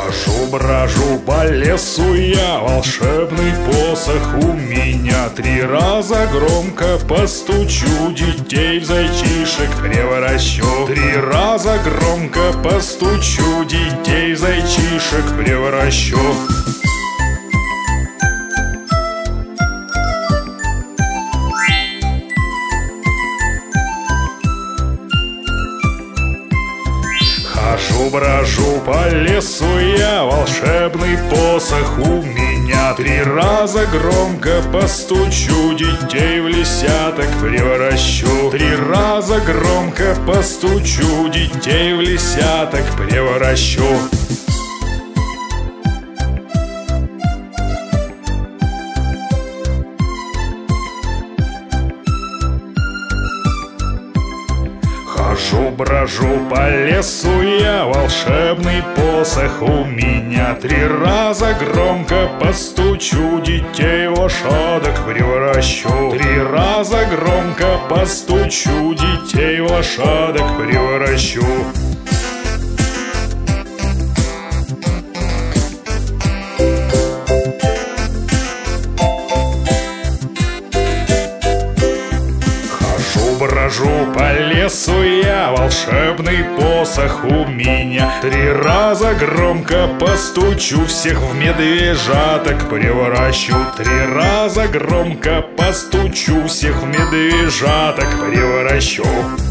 Хожу, брожу по лесу я, волшебный посох у меня. 3 раза громко постучу, детей в зайчишек превращу. 3 раза громко постучу, детей в зайчишек превращу. Хожу, брожу по лесу я, волшебный посох у меня. 3 раза громко постучу, детей в лисяток превращу. 3 раза громко постучу, детей в лисяток превращу. Хожу, брожу по лесу я, волшебный посох у меня. 3 раза громко постучу, детей в лошадок превращу. 3 раза громко постучу, детей в лошадок превращу. Брожу по лесу я, волшебный посох у меня. 3 раза громко постучу, всех в медвежаток превращу. 3 раза громко постучу, всех в медвежаток превращу.